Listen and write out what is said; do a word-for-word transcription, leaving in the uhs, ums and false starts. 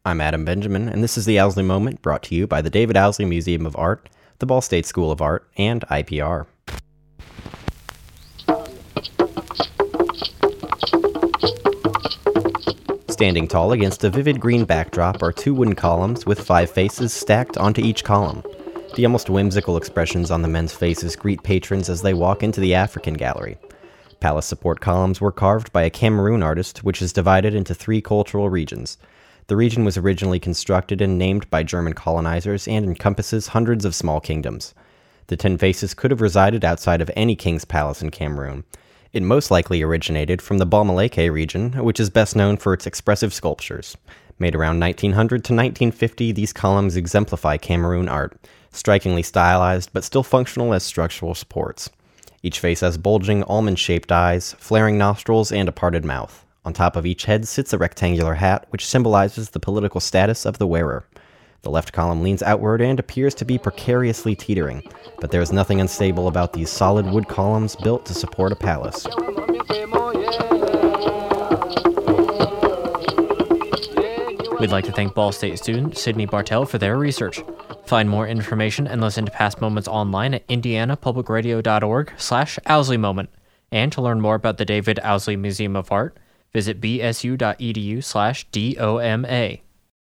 I'm Adam Benjamin, and this is the Owsley Moment, brought to you by the David Owsley Museum of Art, the Ball State School of Art, and I P R. Standing tall against a vivid green backdrop are two wooden columns with five faces stacked onto each column. The almost whimsical expressions on the men's faces greet patrons as they walk into the African Gallery. Palace support columns were carved by a Cameroon artist, which is divided into three cultural regions. The region was originally constructed and named by German colonizers and encompasses hundreds of small kingdoms. The ten faces could have resided outside of any king's palace in Cameroon. It most likely originated from the Bamileke region, which is best known for its expressive sculptures. Made around nineteen hundred to nineteen fifty, these columns exemplify Cameroon art, strikingly stylized but still functional as structural supports. Each face has bulging, almond-shaped eyes, flaring nostrils, and a parted mouth. On top of each head sits a rectangular hat, which symbolizes the political status of the wearer. The left column leans outward and appears to be precariously teetering, but there is nothing unstable about these solid wood columns built to support a palace. We'd like to thank Ball State student Sydney Bartell for their research. Find more information and listen to past moments online at indianapublicradio.org slash Owsley Moment. And to learn more about the David Owsley Museum of Art, visit bsu.edu slash DOMA.